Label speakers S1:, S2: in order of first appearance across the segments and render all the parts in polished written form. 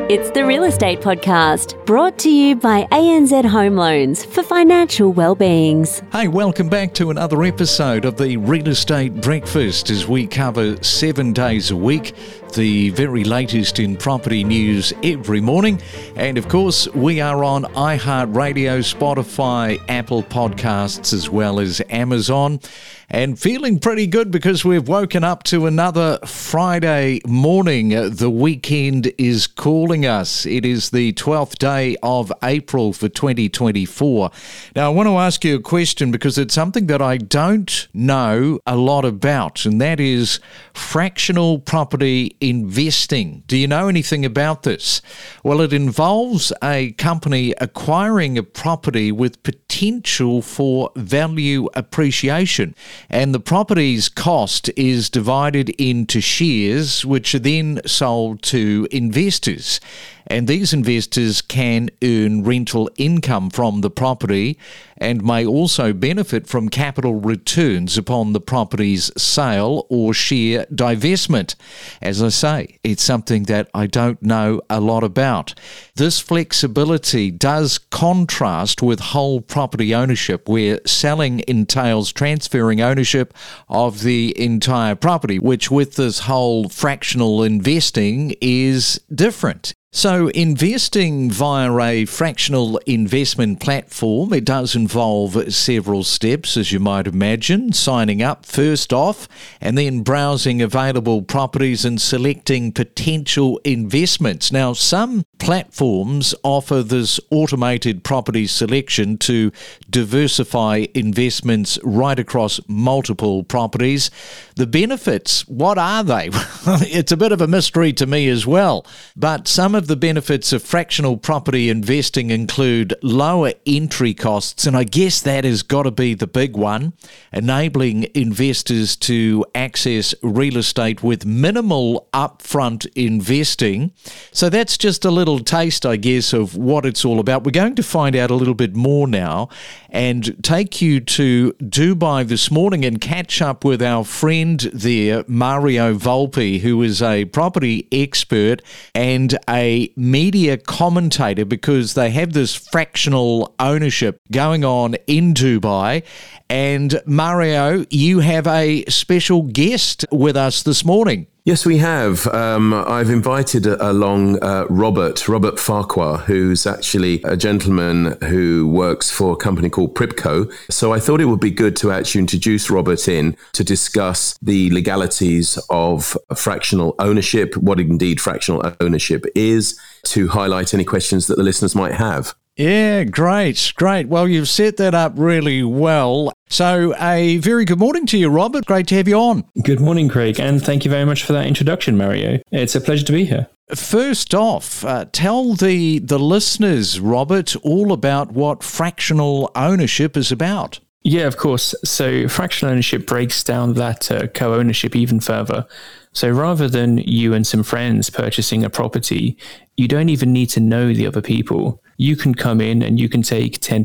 S1: It's the Real Estate Podcast, brought to you by ANZ Home Loans for financial well-beings.
S2: Hey, welcome back to another episode of the Real Estate Breakfast as we cover 7 days a week, the very latest in property news every morning. And of course, we are on iHeartRadio, Spotify, Apple Podcasts, as well as Amazon. And feeling pretty good because we've woken up to another Friday morning. The weekend is calling us. It is the 12th day of April for 2024. Now, I want to ask you a question because it's something that I don't know a lot about, and that is fractional property investing. Do you know anything about this? Well, it involves a company acquiring a property with potential for value appreciation. And the property's cost is divided into shares, which are then sold to investors. And these investors can earn rental income from the property and may also benefit from capital returns upon the property's sale or share divestment. As I say, it's something that I don't know a lot about. This flexibility does contrast with whole property ownership, where selling entails transferring ownership of the entire property, which with this whole fractional investing is different. So investing via a fractional investment platform, it does involve several steps, as you might imagine. Signing up first off, and then browsing available properties and selecting potential investments. Now, some platforms offer this automated property selection to diversify investments right across multiple properties. The benefits, what are they? It's a bit of a mystery to me as well, but some of the benefits of fractional property investing include lower entry costs, and I guess that has got to be the big one, enabling investors to access real estate with minimal upfront investing. So that's just a little taste, I guess, of what it's all about. We're going to find out a little bit more now and take you to Dubai this morning and catch up with our friend there, Mario Volpe, who is a property expert and a media commentator, because they have this fractional ownership going on in Dubai. And Mario, you have a special guest with us this morning.
S3: Yes, we have. I've invited along Robert Farquhar, who's actually a gentleman who works for a company called Pripco. So I thought it would be good to actually introduce Robert in to discuss the legalities of fractional ownership, what indeed fractional ownership is, to highlight any questions that the listeners might have.
S2: Yeah, great. Well, you've set that up really well. So a very good morning to you, Robert. Great to have you on.
S4: Good morning, Craig, and thank you very much for that introduction, Mario. It's a pleasure to be here.
S2: First off, tell the listeners, Robert, all about what fractional ownership is about.
S4: Yeah, of course. So fractional ownership breaks down that co-ownership even further. So rather than you and some friends purchasing a property, you don't even need to know the other people. You can come in and you can take 10%,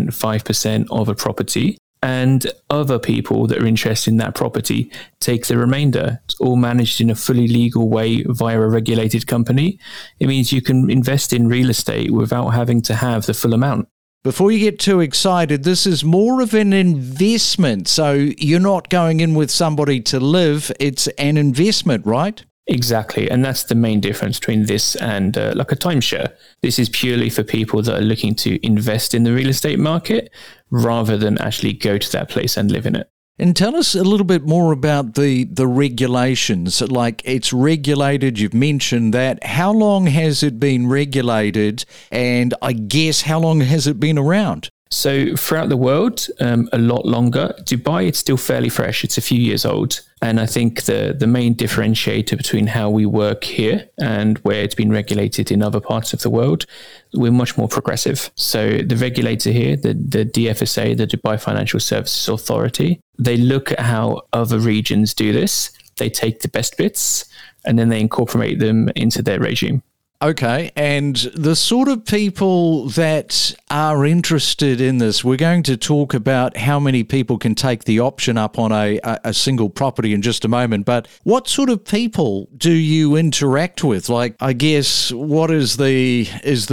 S4: 5% of a property, and other people that are interested in that property take the remainder. It's all managed in a fully legal way via a regulated company. It means you can invest in real estate without having to have the full amount.
S2: Before you get too excited, this is more of an investment. So you're not going in with somebody to live. It's an investment, right?
S4: Exactly. And that's the main difference between this and like a timeshare. This is purely for people that are looking to invest in the real estate market rather than actually go to that place and live in it.
S2: And tell us a little bit more about the regulations. Like, it's regulated, you've mentioned that. How long has it been regulated? And I guess how long has it been around?
S4: So throughout the world, a lot longer. Dubai, it's still fairly fresh. It's a few years old. And I think the main differentiator between how we work here and where it's been regulated in other parts of the world, we're much more progressive. So the regulator here, the DFSA, the Dubai Financial Services Authority, they look at how other regions do this. They take the best bits and then they incorporate them into their regime.
S2: Okay, and the sort of people that are interested in this, we're going to talk about how many people can take the option up on a single property in just a moment, but what sort of people do you interact with? Like, I guess, what is the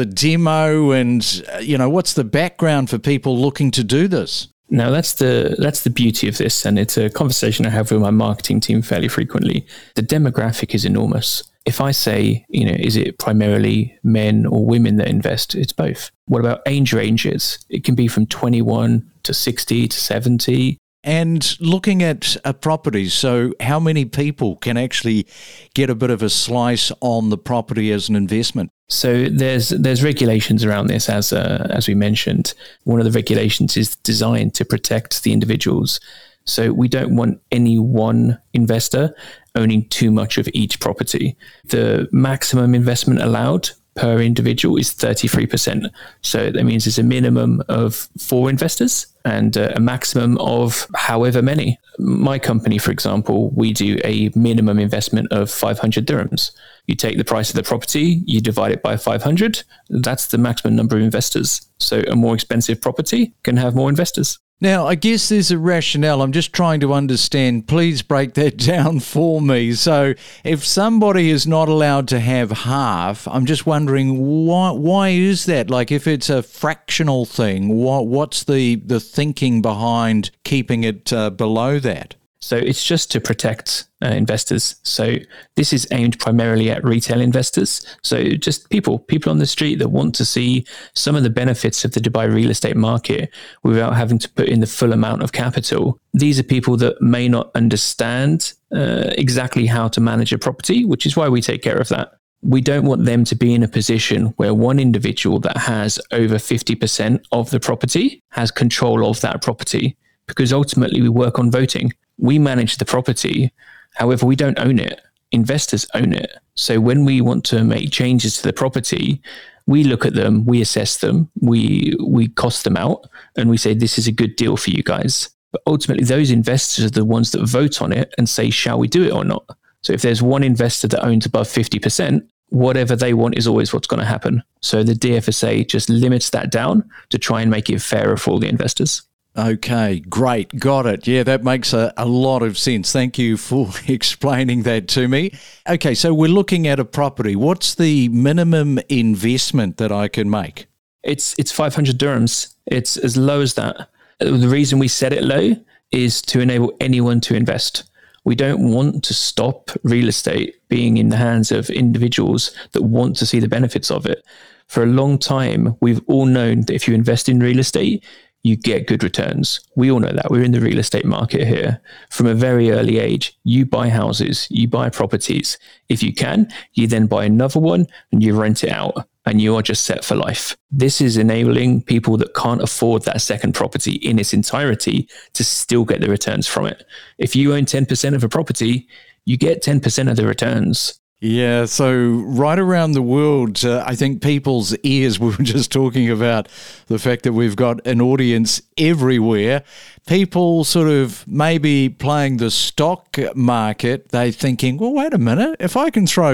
S2: demo and, what's the background for people looking to do this?
S4: Now, that's the beauty of this, and it's a conversation I have with my marketing team fairly frequently. The demographic is enormous. If I say, is it primarily men or women that invest? It's both. What about age ranges? It can be from 21 to 60 to 70.
S2: And looking at a property, so how many people can actually get a bit of a slice on the property as an investment?
S4: So there's regulations around this, as we mentioned. One of the regulations is designed to protect the individuals. So we don't want any one investor owning too much of each property. The maximum investment allowed per individual is 33%. So that means there's a minimum of 4 investors and a maximum of however many. My company, for example, we do a minimum investment of 500 dirhams. You take the price of the property, you divide it by 500. That's the maximum number of investors. So a more expensive property can have more investors.
S2: Now, I guess there's a rationale. I'm just trying to understand. Please break that down for me. So if somebody is not allowed to have half, I'm just wondering why is that? Like, if it's a fractional thing, what's the thinking behind keeping it below that?
S4: So it's just to protect investors. So this is aimed primarily at retail investors. So just people on the street that want to see some of the benefits of the Dubai real estate market without having to put in the full amount of capital. These are people that may not understand exactly how to manage a property, which is why we take care of that. We don't want them to be in a position where one individual that has over 50% of the property has control of that property, because ultimately we work on voting. We manage the property. However, we don't own it. Investors own it. So when we want to make changes to the property, we look at them, we assess them, we cost them out, and we say, this is a good deal for you guys. But ultimately, those investors are the ones that vote on it and say, shall we do it or not? So if there's one investor that owns above 50%, whatever they want is always what's going to happen. So the DFSA just limits that down to try and make it fairer for all the investors.
S2: Okay, great. Got it. Yeah, that makes a lot of sense. Thank you for explaining that to me. Okay, so we're looking at a property. What's the minimum investment that I can make?
S4: It's 500 dirhams. It's as low as that. The reason we set it low is to enable anyone to invest. We don't want to stop real estate being in the hands of individuals that want to see the benefits of it. For a long time, we've all known that if you invest in real estate, you get good returns. We all know that. We're in the real estate market here. From a very early age, you buy houses, you buy properties. If you can, you then buy another one and you rent it out, and you are just set for life. This is enabling people that can't afford that second property in its entirety to still get the returns from it. If you own 10% of a property, you get 10% of the returns.
S2: Yeah, so right around the world, I think people's ears, we were just talking about the fact that we've got an audience everywhere. People sort of maybe playing the stock market, they're thinking, well, wait a minute, if I can throw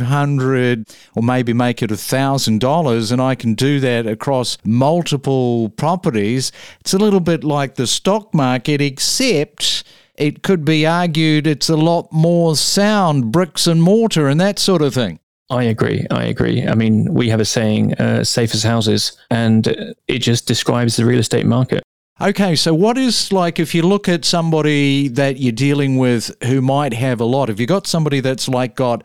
S2: $500 or maybe make it $1,000 and I can do that across multiple properties, it's a little bit like the stock market, except it could be argued it's a lot more sound, bricks and mortar and that sort of thing.
S4: I agree. I mean, we have a saying, safe as houses, and it just describes the real estate market.
S2: Okay, so what is, like, if you look at somebody that you're dealing with who might have a lot, have you got somebody that's like got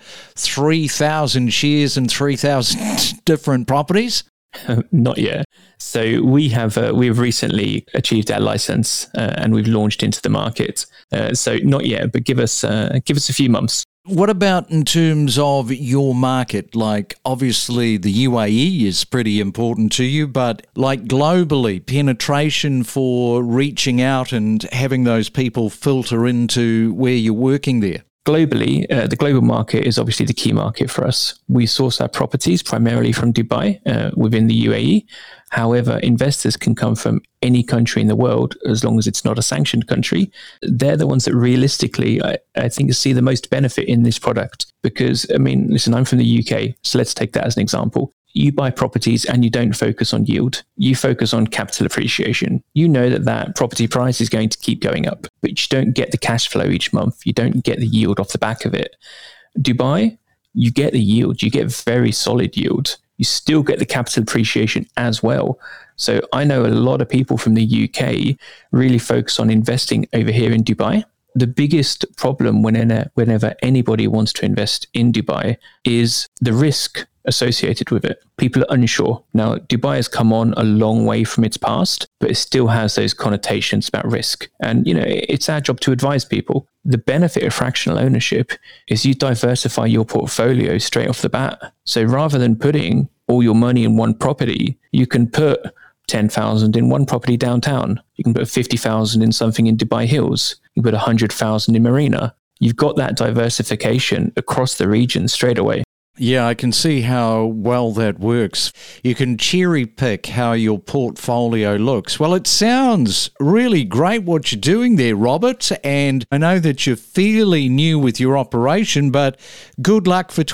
S2: 3,000 shares in 3,000 different properties?
S4: Not yet. So we've recently achieved our license and we've launched into the market. So not yet, but give us a few months.
S2: What about in terms of your market? Like, obviously the UAE is pretty important to you, but like globally, penetration for reaching out and having those people filter into where you're working there?
S4: Globally, the global market is obviously the key market for us. We source our properties primarily from Dubai, within the UAE. However, investors can come from any country in the world, as long as it's not a sanctioned country. They're the ones that realistically, I think, see the most benefit in this product. Because, I mean, listen, I'm from the UK, so let's take that as an example. You buy properties and you don't focus on yield. You focus on capital appreciation. You know that property price is going to keep going up, but you don't get the cash flow each month. You don't get the yield off the back of it. Dubai, you get the yield. You get very solid yield. You still get the capital appreciation as well. So I know a lot of people from the UK really focus on investing over here in Dubai. The biggest problem whenever anybody wants to invest in Dubai is the risk associated with it. People are unsure. Now, Dubai has come on a long way from its past, but it still has those connotations about risk. And, it's our job to advise people. The benefit of fractional ownership is you diversify your portfolio straight off the bat. So rather than putting all your money in one property, you can put 10,000 in one property downtown. You can put 50,000 in something in Dubai Hills. You can put 100,000 in Marina. You've got that diversification across the region straight away.
S2: Yeah, I can see how well that works. You can cherry pick how your portfolio looks. Well, it sounds really great what you're doing there, Robert, and I know that you're fairly new with your operation, but good luck for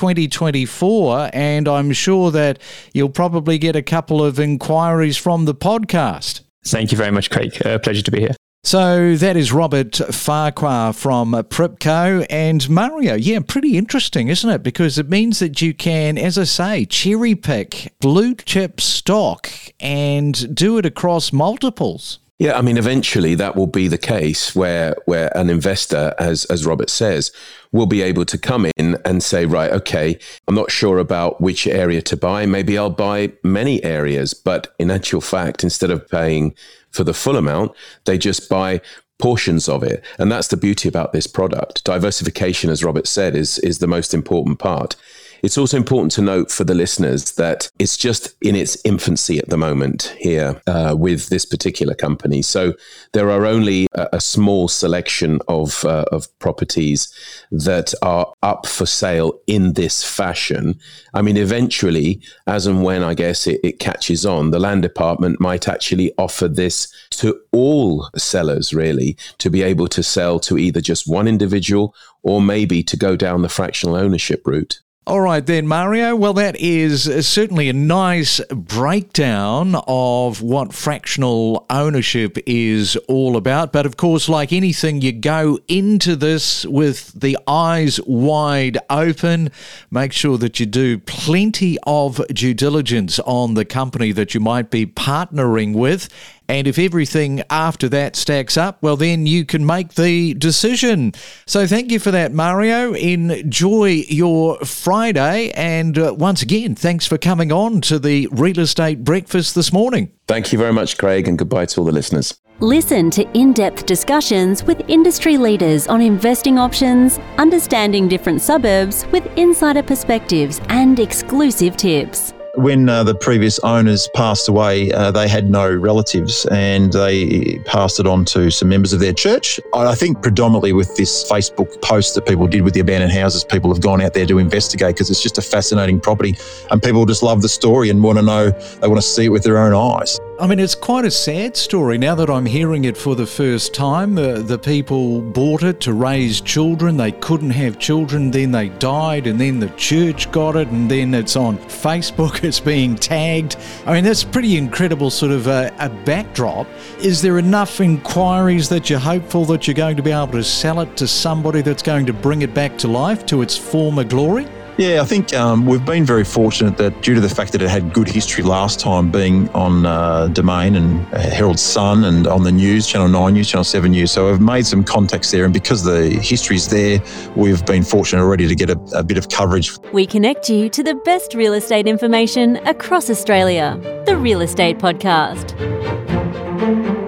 S2: 2024, and I'm sure that you'll probably get a couple of inquiries from the podcast.
S4: Thank you very much, Craig. Pleasure to be here.
S2: So that is Robert Farquhar from Pripco. And Mario, yeah, pretty interesting, isn't it? Because it means that you can, as I say, cherry pick blue chip stock and do it across multiples.
S3: Yeah, I mean, eventually that will be the case where an investor, as Robert says, will be able to come in and say, right, okay, I'm not sure about which area to buy. Maybe I'll buy many areas. But in actual fact, instead of paying for the full amount, they just buy portions of it. And that's the beauty about this product. Diversification, as Robert said, is the most important part. It's also important to note for the listeners that it's just in its infancy at the moment here with this particular company. So there are only a small selection of properties that are up for sale in this fashion. I mean, eventually, as and when I guess it catches on, the land department might actually offer this to all sellers, really, to be able to sell to either just one individual or maybe to go down the fractional ownership route.
S2: All right then, Mario. Well, that is certainly a nice breakdown of what fractional ownership is all about. But of course, like anything, you go into this with the eyes wide open. Make sure that you do plenty of due diligence on the company that you might be partnering with. And if everything after that stacks up, well, then you can make the decision. So thank you for that, Mario. Enjoy your Friday. And once again, thanks for coming on to the Real Estate Breakfast this morning.
S3: Thank you very much, Craig, and goodbye to all the listeners.
S1: Listen to in-depth discussions with industry leaders on investing options, understanding different suburbs with insider perspectives and exclusive tips.
S5: When the previous owners passed away, they had no relatives and they passed it on to some members of their church. I think predominantly with this Facebook post that people did with the abandoned houses, people have gone out there to investigate because it's just a fascinating property and people just love the story and want to know, they want to see it with their own eyes.
S2: I mean, it's quite a sad story now that I'm hearing it for the first time. The people bought it to raise children. They couldn't have children. Then they died and then the church got it and then it's on Facebook. It's being tagged. I mean, that's pretty incredible sort of a backdrop. Is there enough inquiries that you're hopeful that you're going to be able to sell it to somebody that's going to bring it back to life, to its former glory?
S5: Yeah, I think we've been very fortunate that due to the fact that it had good history last time being on Domain and Herald Sun and on the news, Channel 9 News, Channel 7 News. So we've made some contacts there and because the history's there, we've been fortunate already to get a bit of coverage.
S1: We connect you to the best real estate information across Australia. The Real Estate Podcast.